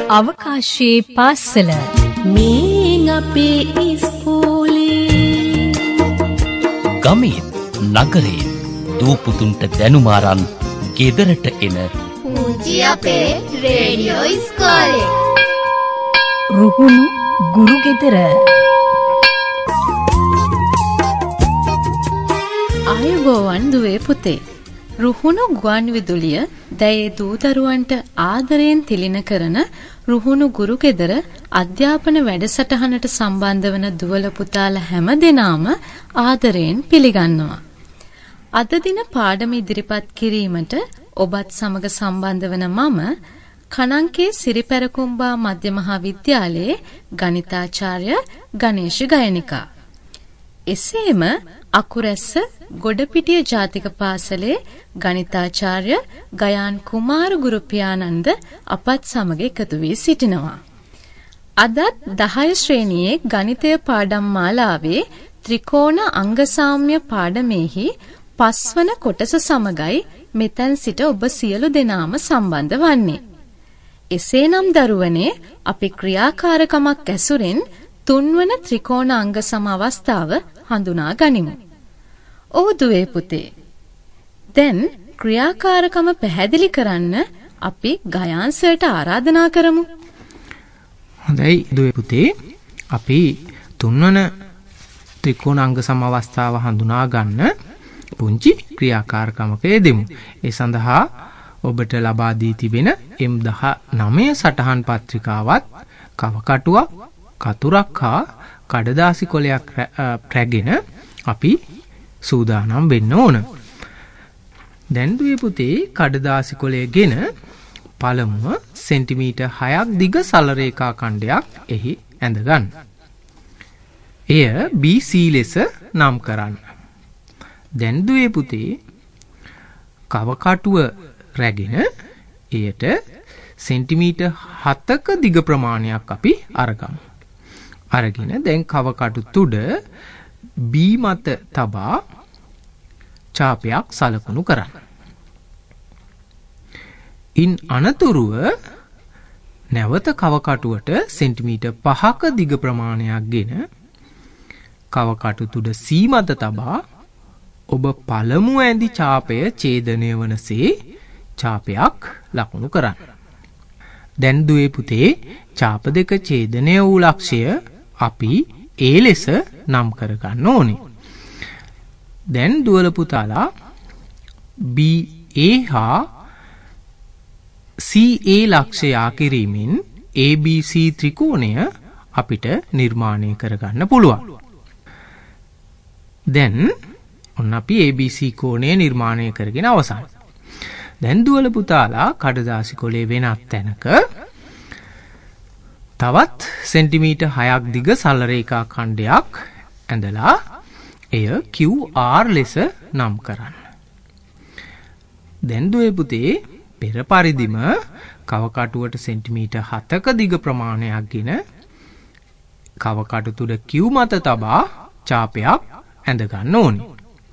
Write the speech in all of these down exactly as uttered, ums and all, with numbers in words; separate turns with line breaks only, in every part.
අවකාශයේ පාසල
මේ අපේ ඉස්කෝලේ
ගමේ නගරේ දූපුතුන්ට දැනුම අරන් ගෙදරට එන
පුංචි අපේ රේඩියෝ ඉස්කෝලේ
රුහුණු ගුරු ගෙදර
ආයුබෝවන් දුවේ පුතේ. රුහුණු ගුවන් විදුලිය දැයේ දූ දරුවන්ට ආදරයෙන් තිලින කරන රුහුණු ගුරු ගෙදර අධ්‍යාපන වැඩසටහනට සම්බන්ධ වන දුවල පුතාලා හැම දෙනාම ආදරයෙන් පිළිගන්නවා. අද දින පාඩම ඉදිරිපත් කිරීමට ඔබත් සමග සම්බන්ධ වන මම කණංකේ සිරිපැරකුම්බා මධ්‍ය මහා විද්‍යාලයේ ගණිතාචාර්ය ගණේෂ් ගයනිකා. එසේම අකුරැස්ස ගොඩපිටිය ජාතික පාසලේ ගණිතාචාර්ය ගයාන් කුමාර ගුරු පියාණන්ද අපත් සමග එකතු වී සිටිනවා. අදත් දහය ශ්‍රේණියේ ගණිතය පාඩම් මාලාවේ ත්‍රිකෝණ අංගසාම්‍ය පාඩමේහි පස්වන කොටස සමගයි මෙතෙන් සිට ඔබ සියලු දෙනාම සම්බන්ධ වන්නේ. එසේනම් දරුවනේ අපි ක්‍රියාකාරකමක් ඇසුරෙන් තුන්වන ත්‍රිකෝණ අංග සම අවස්ථාව හඳුනා ගනිමු. ඔව් දුවේ පුතේ. දැන් ක්‍රියාකාරකම පැහැදිලි කරන්න අපි ගයාන් සර්ට ආරාධනා කරමු.
හොඳයි දුවේ පුතේ. අපි තුන්වන ත්‍රිකෝණ අංග සම අවස්ථාව හඳුනා ගන්න පුංචි ක්‍රියාකාරකමක යෙදෙමු. ඒ සඳහා ඔබට ලබා දී තිබෙන එම් දහනවය සටහන් පත්‍රිකාවත් කවකටුවක් කතුරක් හා කඩදාසි කොලයක් රැගෙන අපි සූදානම් වෙන්න ඕන. දැන් දුවේ පුතේ කඩදාසි කොලයගෙන පළමුව සෙන්ටිමීටර් හයක් දිග සල රේඛා ඛණ්ඩයක් එහි ඇඳ ගන්න. එය බී සී ලෙස නම් කරන්න. දැන් දුවේ පුතේ කවකටුව රැගෙන එයට සෙන්ටිමීටර් හතක දිග ප්‍රමාණයක් අපි අරගමු. අරගෙන දැන් කවකටු තුඩ B මත තබා ඡාපයක් සලකුණු කරන්න. ඉන් අනතුරුව නැවත කවකටුවට සෙන්ටිමීටර් පහක දිග ප්‍රමාණයක් ගෙන කවකටු තුඩ C මත තබා ඔබ පළමු ඇඳි ඡාපය ඡේදනය වනසේ ඡාපයක් ලකුණු කරන්න. දැන් දුවේ පුතේ ඡාප දෙක ඡේදනය වූ ලක්ෂය අපි ඒ ලෙස නම් කරගන්න ඕනේ. දැන් දුවල පුතාලා බී ඒ හා සී ඒ ලක්ෂය යා කිරීමෙන් ඒ බී සී ත්‍රිකෝණය අපිට නිර්මාණය කරගන්න පුළුවන්. දැන් ඔන්න අපි ඒ බී සී කෝණය නිර්මාණය කරගෙන අවසන්. දැන් දුවල පුතාලා කඩදාසි කොලේ වෙනත් තැනක තවත් සෙන්ටිමීටර් හයක් දිග සල රේඛා ඛණ්ඩයක් ඇඳලා එය කිව් ආර් ලෙස නම් කරන්න. දැන් දුවේ පුතේ පෙර පරිදිම කවකටුවට සෙන්ටිමීටර් හතක දිග ප්‍රමාණයක් ගෙන කවකටු තුඩ කිව් මත තබා ඡාපයක් ඇඳ ගන්න ඕනේ.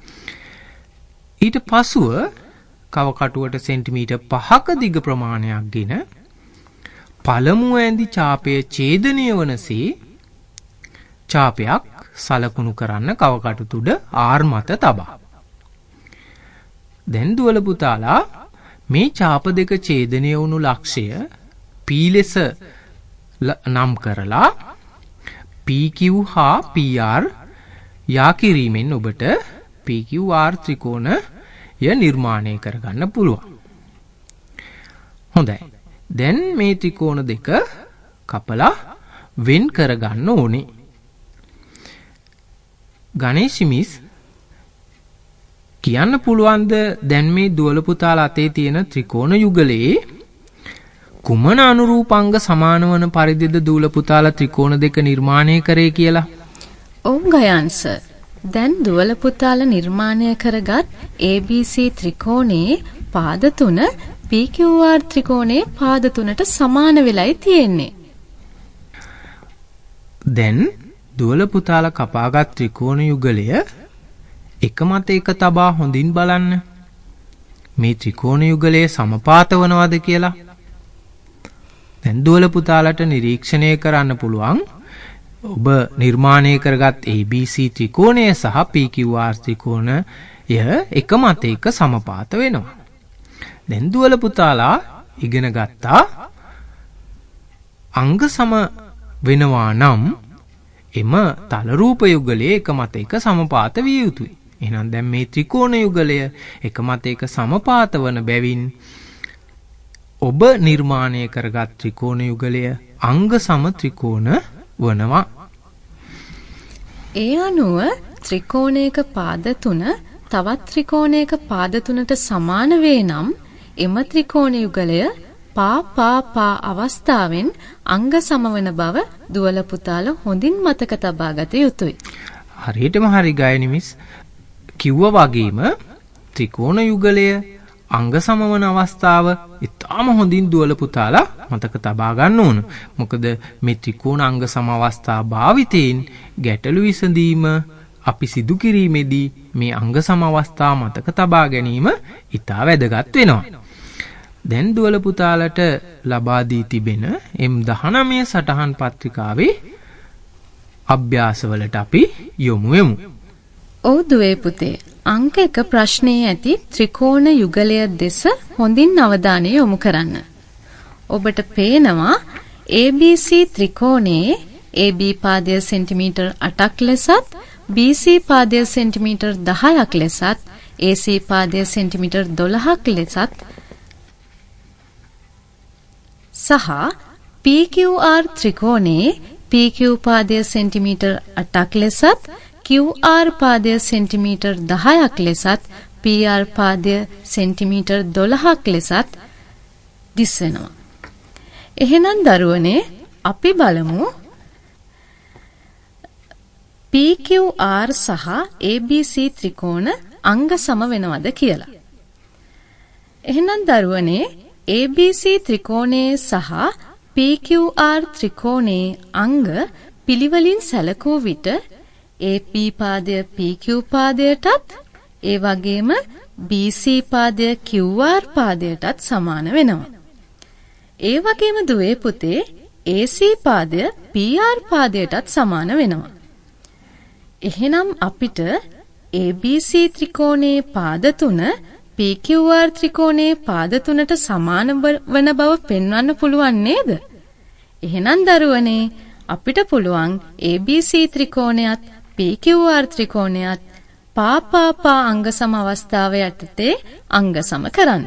ඊට පසුව කවකටුවට සෙන්ටිමීටර් පහක දිග ප්‍රමාණයක් ගෙන පළමු ඇඳි ඡාපය ඡේදනය වනසේ ඡාපයක් සලකුණු කරන්න කවකටු තුඩ R මත තබා. දැන් දුවල පුතාලා මේ ඡාප දෙක ඡේදනය වුණු ලක්ෂය P ලෙස නම් කරලා පී කිව් හා පී ආර් යා කිරීමෙන් ඔබට පී කිව් ආර් ත්‍රිකෝණය නිර්මාණය කරගන්න පුළුවන්. හොඳයි. දැන් මේ ත්‍රිකෝණ දෙක කපලා වෙන් කරගන්න ඕනේ. ගණේෂ් මිස් කියන්න පුළුවන්ද දැන් මේ දුවල පුතාලා අතේ තියෙන ත්‍රිකෝණ යුගලයේ කුමන අනුරූපාංග සමාන වන පරිදිද දුවල පුතාලා ත්‍රිකෝණ දෙක නිර්මාණය කරේ කියලා?
ඔව් ගයාන් සර්. දැන් දුවල පුතාලා නිර්මාණය කරගත් ඒ බී සී ත්‍රිකෝණයේ පාද තුන පී කිව් ආර් ත්‍රිකෝණයේ පාද තුනට සමාන වෙලයි තියෙන්නේ.
දැන් දුවල පුතාලා කපාගත් ත්‍රිකෝණ යුගලය එක මත එක තබා හොඳින් බලන්න. මේ ත්‍රිකෝණ යුගලයේ සමපාත වනවද කියලා. දැන් දුවල පුතාලට නිරීක්ෂණය කරන්න පුළුවන් ඔබ නිර්මාණය කරගත් A B C ත්‍රිකෝණය සහ P Q R ත්‍රිකෝණය එක මත එක සමපාත වෙනවා. දැන් දුවල පුතාලා ඉගෙන ගත්තා අංග සම වෙනවා නම් එම තල රූප යුගලයේ එක මත එක සමපාත විය යුතුයි. එහෙනම් දැන් මේ ත්‍රිකෝණ යුගලය එක මත එක සමපාත වන බැවින් ඔබ නිර්මාණය කරගත් ත්‍රිකෝණ යුගලය අංග සම ත්‍රිකෝණ වනවා.
ඒ අනුව ත්‍රිකෝණයක පාද තුන තවත් ත්‍රිකෝණයක පාද තුනට සමාන වේ නම් එම ත්‍රිකෝණ යුගලය පා පා පා අවස්ථාවෙන් අංග සමවන බව දුවල පුතාල හොඳින් මතක තබා ගත යුතුයි.
හරියටම හරි ගායනි මිස් කිව්වා වගේම ත්‍රිකෝණ යුගලය අංග සමවන අවස්ථාව ඉතාම හොඳින් දුවල පුතාලා මතක තබා ගන්න ඕන. මොකද මේ ත්‍රිකෝණ අංග සම අවස්ථා භාවිතයෙන් ගැටලු විසඳීම අපි සිදු කිරීමේදී මේ අංග සම අවස්ථා මතක තබා ගැනීම ඉතා වැදගත් වෙනවා. දැන් දුවල පුතාලට ලබා දී තිබෙන M දහනවය සටහන් පත්‍රිකාවේ අභ්‍යාසවලට අපි යොමු වෙමු.
ඔව් දුවේ පුතේ. අංක එක ප්‍රශ්නයේ ඇති ත්‍රිකෝණ යුගලය දෙස හොඳින් අවධානය යොමු කරන්න. ඔබට පේනවා A B C ත්‍රිකෝණයේ A B පාදය සෙන්ටිමීටර් අටක් ලෙසත් B C පාදය සෙන්ටිමීටර් දහයක් ලෙසත් A C පාදය සෙන්ටිමීටර් දොළහක් ලෙසත් සහ P Q R ත්‍රිකෝණයේ P Q පාදය සෙන්ටිමීටර් අටක් ලෙසත් Q R පාදය සෙන්ටිමීටර් දහයක් ලෙසත් P R පාදය සෙන්ටිමීටර් දොළහක් ලෙසත් දිස්වෙනවා. එහෙනම් දරුවනේ අපි බලමු P Q R සහ A B C ත්‍රිකෝණ අංග සම වෙනවද කියලා. එහෙනම් දරුවනේ A B C ත්‍රිකෝණයේ සහ P Q R ත්‍රිකෝණයේ අංග පිළිවෙලින් සැලකූ විට A P පාදය P Q පාදයටත් ඒ වගේම B C පාදය Q R පාදයටත් සමාන වෙනවා. ඒ වගේම දුවේ පුතේ A C පාදය P R පාදයටත් සමාන වෙනවා. එහෙනම් අපිට A B C ත්‍රිකෝණයේ පාද තුන P Q R ත්‍රිකෝණයේ පාද තුනට සමාන වන බව පෙන්වන්න පුළුවන් නේද? එහෙනම් දරුවනේ අපිට පුළුවන් A B C ත්‍රිකෝණයත් P Q R ත්‍රිකෝණයත් පා පා පා අංග සම අවස්ථාව යටතේ අංග සම කරන්න.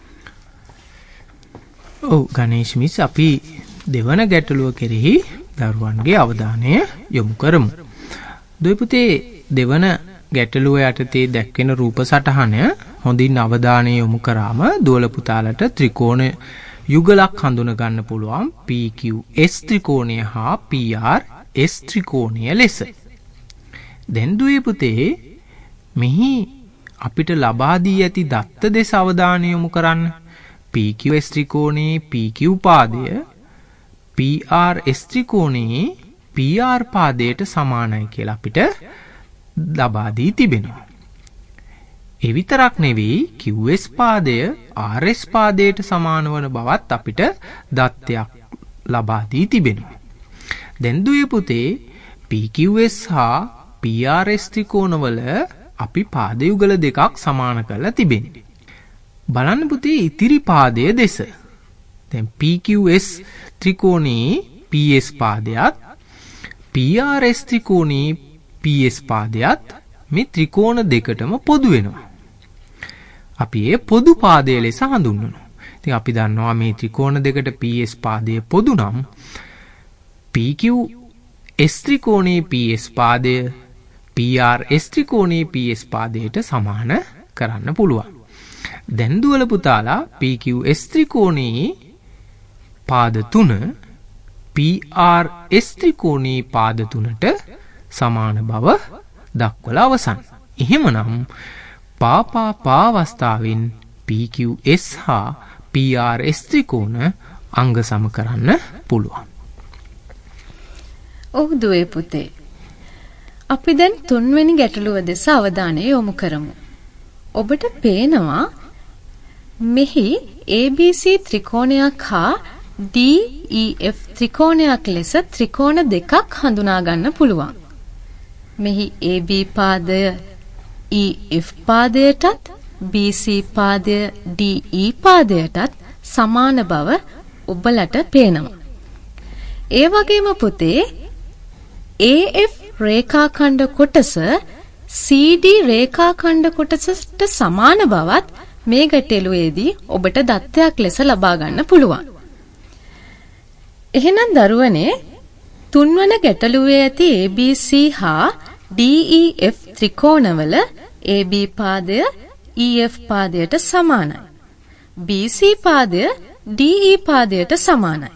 ඔව් ගණේෂ් මිස් අපි දෙවන ගැටලුව කෙරෙහි දරුවන්ගේ අවධානය යොමු කරමු. දුවේ පුතේ දෙවන ගැටලුව යටතේ දැක්වෙන රූප සටහන හොඳින් අවධානය යොමු කරාම දුවල පුතාලට ත්‍රිකෝණ යුගලක් හඳුන ගන්න පුළුවන් P Q S ත්‍රිකෝණය හා P R S ත්‍රිකෝණය ලෙස. දැන් දුවේ පුතේ මෙහි අපිට ලබා දී ඇති දත්ත දෙස අවධානය යොමු කරන්න. P Q S ත්‍රිකෝණයේ P Q පාදය P R S ත්‍රිකෝණයේ P R පාදයට සමානයි කියලා අපිට ලබා දී තිබෙනවා. ඒ විතරක් නෙවෙයි Q S පාදය R S පාදයට සමාන වන බවත් අපිට දත්තයක් ලබා දී තිබෙනවා. දැන් දුවේ පුතේ P Q S හා P R S ත්‍රිකෝණවල අපි පාද යුගල දෙකක් සමාන කරලා තිබෙනවා. බලන්න පුතේ ඉතිරි පාදයේ දෙස. දැන් P Q S ත්‍රිකෝණයේ P S පාදයට P R S ත්‍රිකෝණයේ P S පාදයට මේ ත්‍රිකෝණ දෙකටම පොදු වෙනවා. අපි ඒ පොදු පාදය ලෙස හඳුන්වනවා. ඉතින් අපි දන්නවා මේ ත්‍රිකෝණ දෙකට P S පාදය පොදු නම් P Q S ත්‍රිකෝණයේ P S පාදය P R S ත්‍රිකෝණයේ P S පාදයට සමාන කරන්න පුළුවන්. දැන් දුවල පුතාලා P Q S ත්‍රිකෝණයේ පාද තුන P R S ත්‍රිකෝණයේ පාද තුනට සමාන බව දක්වලා අවසන්. එහෙමනම් පා පා පා අවස්ථාවෙන් P Q S හා P R S ත්‍රිකෝණ අංග සම කරන්න පුළුවන්.
ඔව් දුවේ පුතේ. අපි දැන් තුන්වෙනි ගැටලුව දෙස අවධානය යොමු කරමු. ඔබට පේනවා මෙහි A B C ත්‍රිකෝණයක් හා D E F ත්‍රිකෝණයක් ලෙස ත්‍රිකෝණ දෙකක් හඳුනා ගන්න පුළුවන්. මෙහි A B පාදය E F පාදයටත් B C පාදය D E පාදයටත් සමාන බව ඔබලට පේනවා. ඒ වගේම පුතේ A F රේඛාඛණ්ඩ කොටස C D රේඛාඛණ්ඩ කොටසට සමාන බවත් මේ ගැටලුවේදී ඔබට දත්තයක් ලෙස ලබා ගන්න පුළුවන්. එහෙනම් දරුවනේ තුන්වන ගැටලුවේ ඇති A B C හා D E F ත්‍රිකෝණවල A B පාදය E F පාදයට සමානයි. B C පාදය D E පාදයට සමානයි.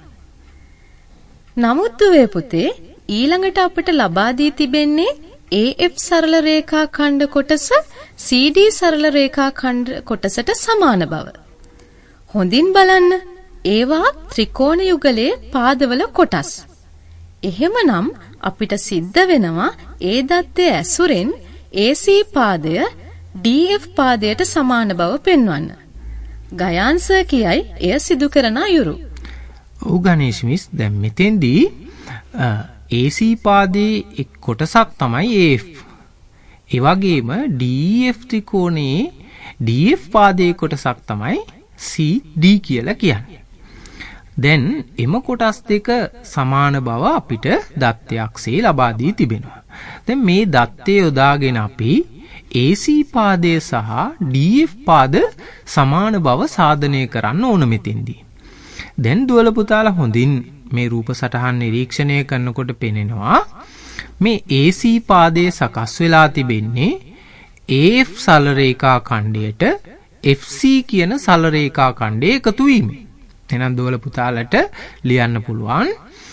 නමුත් දුවේ පුතේ ඊළඟට අපිට ලබා දී තිබෙන්නේ A F සරල රේඛා ඛණ්ඩ කොටස C D සරල රේඛා ඛණ්ඩ කොටසට සමාන බව. හොඳින් බලන්න. ඒවා ත්‍රිකෝණ යුගලයේ පාදවල කොටස්. එහෙමනම් අපිට සිද්ධ වෙනවා ඒ දත්තයේ ඇසුරෙන් A C පාදය D F පාදයට සමාන බව පෙන්වන්න. ගයාන්ස කියයි එය සිදු කරන අයුරු.
ඔව් ගණේෂ් මිස් දැන් මෙතෙන්දී A C පාදයේ එක් කොටසක් තමයි A F. ඒ වගේම D E F ත්‍රිකෝණයේ D F පාදයේ කොටසක් තමයි C D කියලා කියන්නේ. දැන් එම කොටස් දෙක සමාන බව අපිට දත්තයක්සේ ලබා දී තිබෙනවා. දැන් මේ දත්තය යොදාගෙන අපි A C පාදය සහ D F පාද සමාන බව සාධනය කරන්න ඕන මෙතෙන්දී. දැන් දුවල පුතාලා හොඳින් මේ රූප සටහන් නිරීක්ෂණය කරනකොට පෙනෙනවා මේ A C පාදයේ සකස් වෙලා තිබෙන්නේ A F සරල රේඛා ඛණ්ඩයට F C කියන සරල රේඛා ඛණ්ඩය එකතු වීමෙන්. එහෙනම් දුවල පුතාලට ලියන්න පුළුවන්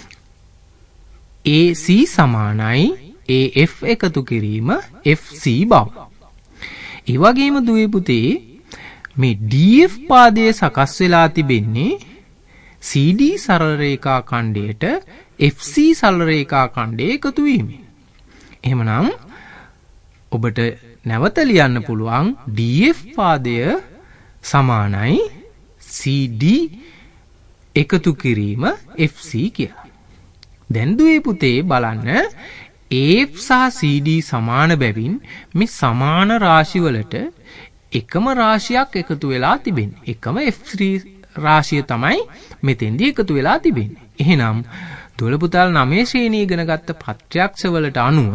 A C සමානයි A F එකතු කිරීම F C බව. ඒ වගේම දුවේ පුතේ මේ D F පාදයේ සකස් වෙලා තිබෙන්නේ C D සරල රේඛා ඛණ්ඩයට F C සරල රේඛා ඛණ්ඩය එකතු වීමෙන්. එහෙමනම් ඔබට නැවත ලියන්න පුළුවන් D F පාදය සමානයි C D එකතු කිරීම F C කියලා. දැන් දුවේ පුතේ බලන්න A F සහ C D සමාන බැවින් මේ සමාන රාශි වලට එකම රාශියක් එකතු වෙලා තිබෙන්නේ. එකම F three රාශිය තමයි මෙතෙන්දී එකතු වෙලා තිබෙන්නේ. එහෙනම් දුවල පුතාලා නවයේ ශ්‍රේණිය ඉගෙන ගත්ත ප්‍රත්‍යක්ෂ වලට අනුව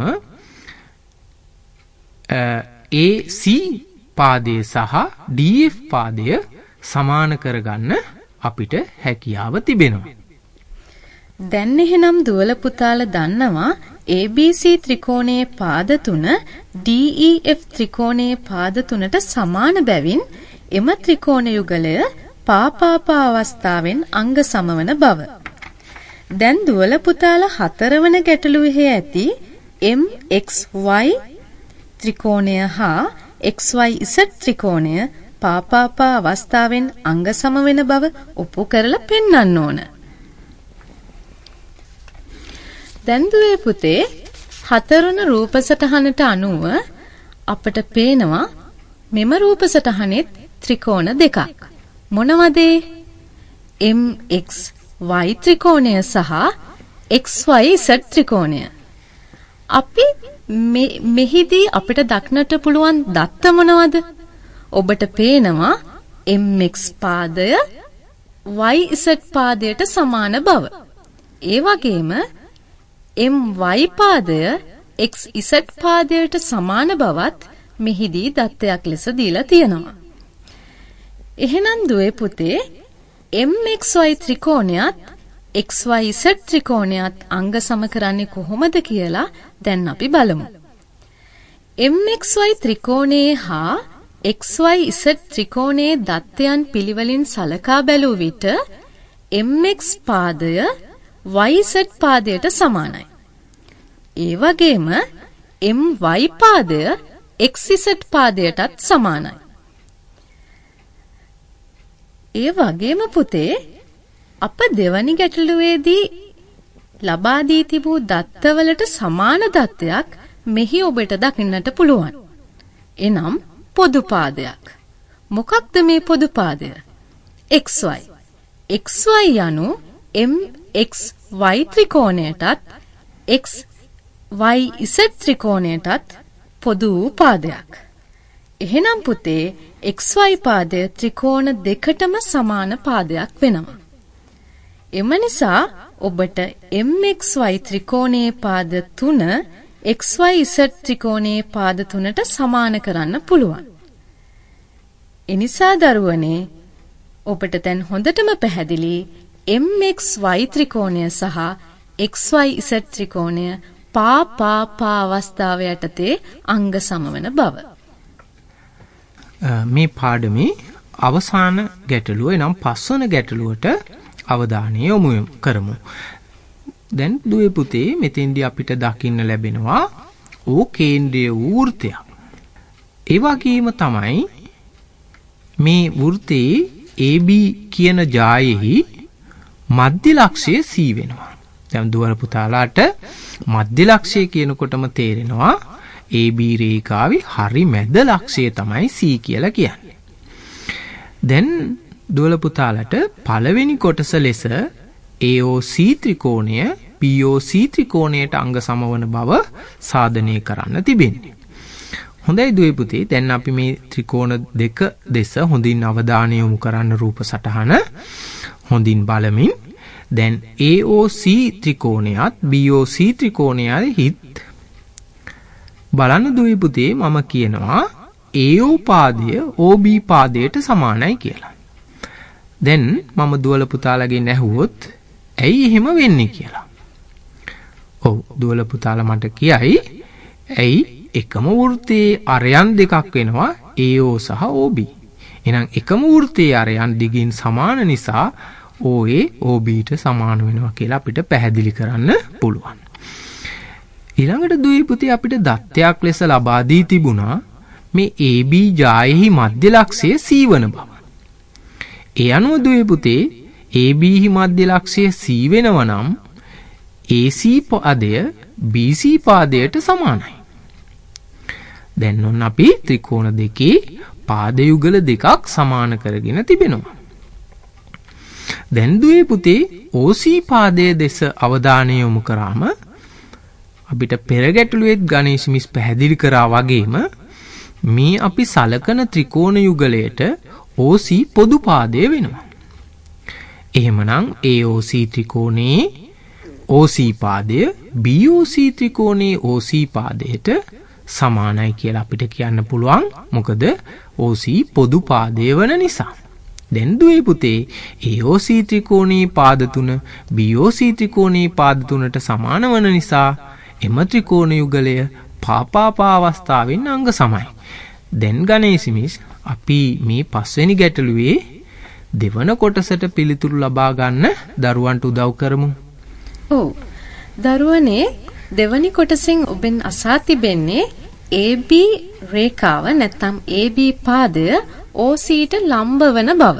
A C පාදය සහ D F පාදය සමාන කරගන්න අපිට හැකියාව තිබෙනවා.
දැන් එහෙනම් දුවල පුතාලා දන්නවා A B C ත්‍රිකෝණයේ පාද තුන D E F ත්‍රිකෝණයේ පාද තුනට සමාන බැවින් එම ත්‍රිකෝණ යුගලය පාපාපා අවස්ථාවෙන් අංග සමවන බව. දැන් දුවල පුතාලා හතරවන ගැටලුවේ ඇති M X Y ත්‍රිකෝණය හා X Y Z ත්‍රිකෝණය පාපාපා අවස්ථාවෙන් අංග සමවන බව ඔප්පු කරලා පෙන්වන්න ඕන. දැන් දුවේ පුතේ හතරවන රූප සටහනට අනුව අපට පේනවා මෙම රූප සටහනෙත් ත්‍රිකෝණ දෙකක්. මොනවද? M X Y ත්‍රිකෝණය සහ X Y Z ත්‍රිකෝණය. අපි මෙහිදී අපිට දක්නට පුළුවන් දත්ත මොනවද? ඔබට පේනවා M X පාදය Y Z පාදයට සමාන බව. ඒ වගේම M Y පාදය X Z පාදයට සමාන බවත් මෙහිදී දත්තයක් ලෙස දීලා තියෙනවා. එහෙනම් දුවේ පුතේ M X Y ත්‍රිකෝණයත් X Y Z ත්‍රිකෝණයත් අංග සම කරන්නේ කොහොමද කියලා දැන් අපි බලමු. M X Y ත්‍රිකෝණයේ හා X Y Z ත්‍රිකෝණයේ දත්තයන් පිළිවෙලින් සලකා බැලුව විට M X පාදය Y Z පාදයට සමානයි. ඒ වගේම M Y පාදය X Z පාදයටත් සමානයි. ඒ වගේම පුතේ අප දෙවනි ගැටලුවේදී ලබා දී තිබූ දත්තවලට සමාන දත්තයක් මෙහි ඔබට දකින්නට පුළුවන්. එනම් පොදු පාදයක්. මොකක්ද මේ පොදු පාදය? X Y. එක්ස් වයි යනු එම් එක්ස් වයි ත්‍රිකෝණයටත් එක්ස් වයි ඉසඩ් ත්‍රිකෝණයටත් පොදු වූ පාදයක්. එහෙනම් පුතේ එක්ස් වයි පාදය ත්‍රිකෝණ දෙකටම සමාන පාදයක් වෙනවා. එම නිසා ඔබට එම් එක්ස් වයි ත්‍රිකෝණයේ පාද තුන එක්ස් වයි ඉසඩ් ත්‍රිකෝණයේ පාද තුනට සමාන කරන්න පුළුවන්. එනිසා දරුවනේ ඔබට දැන් හොඳටම පැහැදිලි එම් එක්ස් වයි ත්‍රිකෝණය සහ එක්ස් වයි ඉසඩ් ත්‍රිකෝණය පා පා පා අවස්ථාව යටතේ අංග සමවන බව.
මේ පාඩමේ අවසාන ගැටලුව එනම් පස්වන ගැටලුවට අවධානය යොමු කරමු. දැන් දුවේ පුතේ මෙතෙන්දී අපිට දකින්න ලැබෙනවා ඕ කේන්ද්‍රීය වෘත්තයක්. ඒ වගේම තමයි මේ වෘත්තයේ A B කියන ජායෙහි මධ්‍ය ලක්ෂය C වෙනවා. දැන් දුවර පුතාලාට මධ්‍ය ලක්ෂය කියනකොටම තේරෙනවා A B රේඛාවේ හරි මැද ලක්ෂය තමයි C කියලා කියන්නේ. දැන් දුවල පුතාලට පළවෙනි කොටස ලෙස A O C ත්‍රිකෝණය B O C ත්‍රිකෝණයට අංග සමවන බව සාධනය කරන්න තිබෙන්නේ. හොඳයි දුවේ පුතේ දැන් අපි මේ ත්‍රිකෝණ දෙක දෙස හොඳින් අවධානය යොමු කරන්න රූප සටහන හොඳින් බලමින් දැන් A O C ත්‍රිකෝණයත් B O C ත්‍රිකෝණයයි හිත් බලන්න දුවේ පුතේ මම කියනවා A O පාදය O B පාදයට සමානයි කියලා. දැන් මම දුවල පුතාලගෙන් ඇහුවොත් ඇයි එහෙම වෙන්නේ කියලා. ඔව් දුවල පුතාලා මට කියයි ඇයි එකම වෘත්තයේ අරයන් දෙකක් වෙනවා A O සහ O B. එහෙනම් එකම වෘත්තයේ අරයන් දිගින් සමාන නිසා O A O B ට සමාන වෙනවා කියලා අපිට පැහැදිලි කරන්න පුළුවන්. ඊළඟට දුවේ පුතේ අපිට දත්තයක් ලෙස ලබා දී තිබුණා මේ A B ජායෙහි මධ්‍ය ලක්ෂය C වන බව. ඒ අනුව දුවේ පුතේ A B හි මධ්‍ය ලක්ෂය C වෙනවා නම් A C පාදය B C පාදයට සමානයි. දැන් ඔන්න අපි ත්‍රිකෝණ දෙකේ පාද යුගල දෙකක් සමාන කරගෙන තිබෙනවා. දැන් දුවේ පුතේ O C පාදයේ දෙස අවධානය යොමු කරාම අපිට පෙර ගැටලුවේත් ගණේෂ් මිස් පැහැදිලි කරා වගේම මේ අපි සලකන ත්‍රිකෝණ යුගලයට O C පොදු පාදය වෙනවා. එහෙමනම් A O C ත්‍රිකෝණයේ O C පාදය B O C ත්‍රිකෝණයේ O C පාදයට සමානයි කියලා අපිට කියන්න පුළුවන්. මොකද O C පොදු පාදය වන නිසා. දැන් දුවේ පුතේ A O C ත්‍රිකෝණයේ පාද තුන B O C ත්‍රිකෝණයේ පාද තුනට සමාන වන නිසා එම ත්‍රිකෝණ යුගලය පාපාපා අවස්ථාවෙන් අංග සමයි. දැන් ගණේෂ් මිස් අපි මේ පස්වෙනි ගැටලුවේ දෙවන කොටසට පිළිතුරු ලබා ගන්න දරුවන්ට උදව් කරමු.
ඔව්. දරුවනේ දෙවනි කොටසෙන් ඔබෙන් අසා තිබෙන්නේ A B රේඛාව නැත්නම් A B පාදය O C ට ලම්බ වන බව.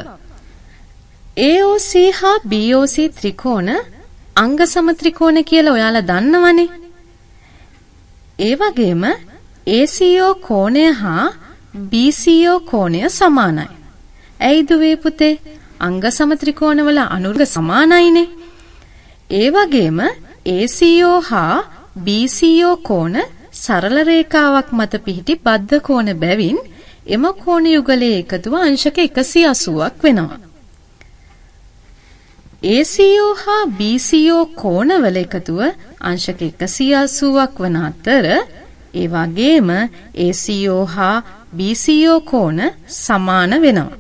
A O C හා B O C ත්‍රිකෝණ අංග සම ත්‍රිකෝණ කියලා ඔයාලා දන්නවනේ. ඒ වගේම A C O කෝණය හා B C O කෝණය සමානයි. ඇයි දුවේ පුතේ? අංග සම ත්‍රිකෝණවල අනුර්ග සමානයිනේ. ඒ වගේම A C O හා B C O කෝණ සරල රේඛාවක් මත පිහිටි බද්ධ කෝණ බැවින් එම කෝණ යුගලයේ එකතුව අංශක එකසිය අසූවක් වෙනවා. A C O හා B C O කෝණවල එකතුව අංශක එකසිය අසූවක් වන අතර ඒ වගේම A C O හා B C O කෝණ සමාන වෙනවා.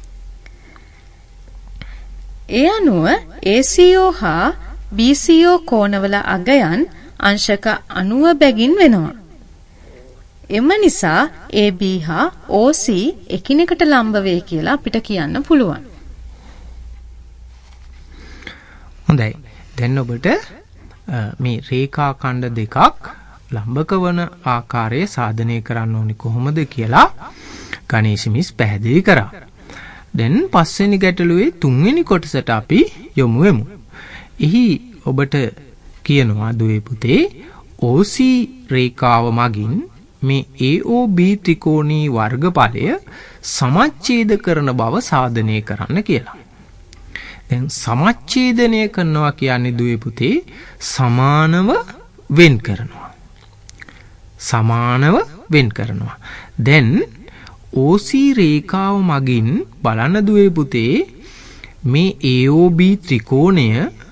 ඒ අනුව A C O හා B C O කෝණවල අගයන් අංශක අනූව බැගින් වෙනවා. එම නිසා A B හා O C එකිනෙකට ලම්බ වේ කියලා අපිට කියන්න පුළුවන්.
හොඳයි. දැන් ඔබට මේ රේඛා ඛණ්ඩ දෙකක් ලම්බක වන ආකාරය සාධනය කරන්න ඕනි කොහොමද කියලා ගණේෂ් මිස් පැහැදිලි කරා. දැන් පස්වෙනි ගැටලුවේ තුන්වෙනි කොටසට අපි යොමු වෙමු. එහි ඔබට කියනවා දුවේ පුතේ O C රේඛාව මගින් මේ A O B ත්‍රිකෝණී වර්ගඵලය සමච්ඡේද කරන බව සාධනය කරන්න කියලා. දැන් සමච්ඡේදනය කරනවා කියන්නේ දුවේ පුතේ සමානව වෙන් කරනවා. සමානව වෙන් කරනවා. දැන් O C රේඛාව මගින් බලන්න දුවේ පුතේ මේ A O B ත්‍රිකෝණය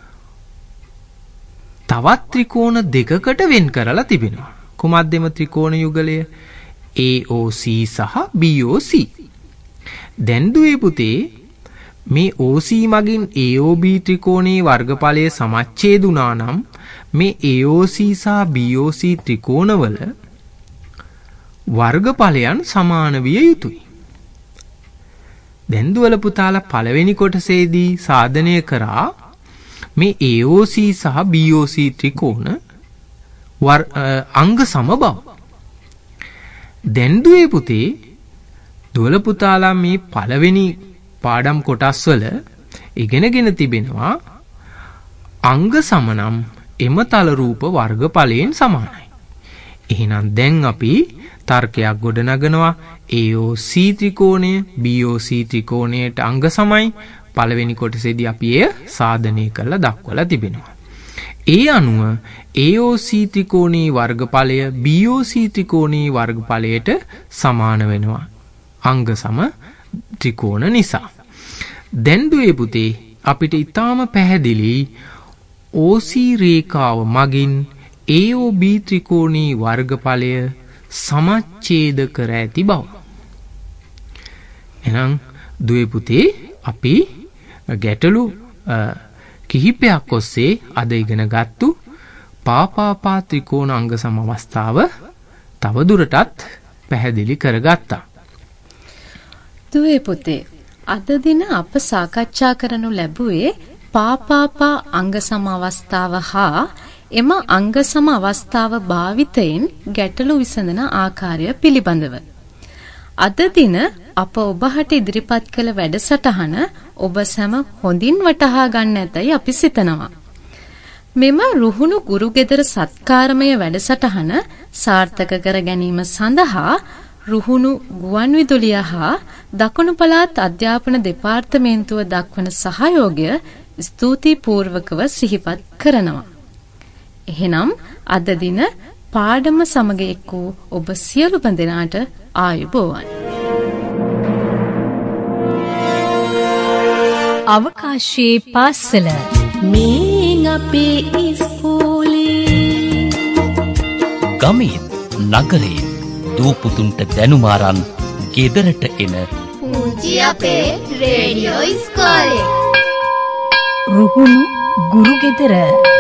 තවත් ත්‍රිකෝණ දෙකකට වෙන් කරලා තිබෙනවා. කුමක්ද එම ත්‍රිකෝණ යුගලය? A O C සහ B O C. දැන් දුවේ පුතේ මේ O C මගින් A O B ත්‍රිකෝණයේ වර්ගඵලය සමච්ඡේදුනා නම් මේ A O C සහ B O C ත්‍රිකෝණවල වර්ගඵලයන් සමාන විය යුතුයි. දැන් දුවල පුතාලා පළවෙනි කොටසේදී සාධනය කරා මේ A O C සහ B O C ත්‍රිකෝණ අංග සම බව. දැන් දුවේ පුතේ දුවල පුතාලා මේ පළවෙනි පාඩම් කොටස්වල ඉගෙනගෙන තිබෙනවා අංග සමනම් එම තල රූප වර්ගඵලයෙන් සමානයි. එහෙනම් දැන් අපි තර්කයක් ගොඩනගනවා A O C ත්‍රිකෝණය B O C ත්‍රිකෝණයට අංග සමයි. පළවෙනි කොටසේදී අපි එය සාධනය කරලා දක්වලා තිබෙනවා. ඒ අනුව A O C ත්‍රිකෝණයේ වර්ගඵලය B O C ත්‍රිකෝණයේ වර්ගඵලයට සමාන වෙනවා. අංග සම ත්‍රිකෝණ නිසා. දැන් දුවේ පුතේ අපිට ඊටාම පැහැදිලි O C රේඛාව මගින් A O B ත්‍රිකෝණයේ වර්ගඵලය සමච්ඡේද කර ඇති බව. එහෙනම් දුවේ පුතේ අපි ගැටලු කිහිපයක් ඔස්සේ අද ඉගෙන ගත්තු පාපාපා ත්‍රිකෝණ අංග සම අවස්ථාව තව දුරටත් පැහැදිලි කරගත්තා.
දුවේ පුතේ අද දින අප සාකච්ඡා කරනු ලැබුවේ පාපාපා අංග සම අවස්ථාව හා එම අංග සම අවස්ථාව භාවිතයෙන් ගැටලු විසඳන ආකාරය පිළිබඳව. අද දින අප ඔබට ඉදිරිපත් කළ වැඩසටහන ඔබ සැම හොඳින් වටහා ගන්න ඇතයි අපි සිතනවා. මෙම රුහුණු ගුරුගෙදර සත්කාරමය වැඩසටහන සාර්ථක කර ගැනීම සඳහා රුහුණු ගුවන්විදුලිය හා දකුණු පළාත් අධ්‍යාපන දෙපාර්තමේන්තුව දක්වන සහයෝගය ස්තුතිපූර්වකව සිහිපත් කරනවා. එහෙනම් අද දින පාඩම සමග එක් වූ ඔබ සියලුම දෙනාට ආයුබෝවන්.
අවකාශයේ පාසල
මේ අපේ ඉස්කෝලේ
ගමේ නගරේ දූපුතුන්ට දැනුම අරන් ගෙදරට එන
පුංචි අපේ රේඩියෝ ඉස්කෝලේ
රුහුණු ගුරුගෙදර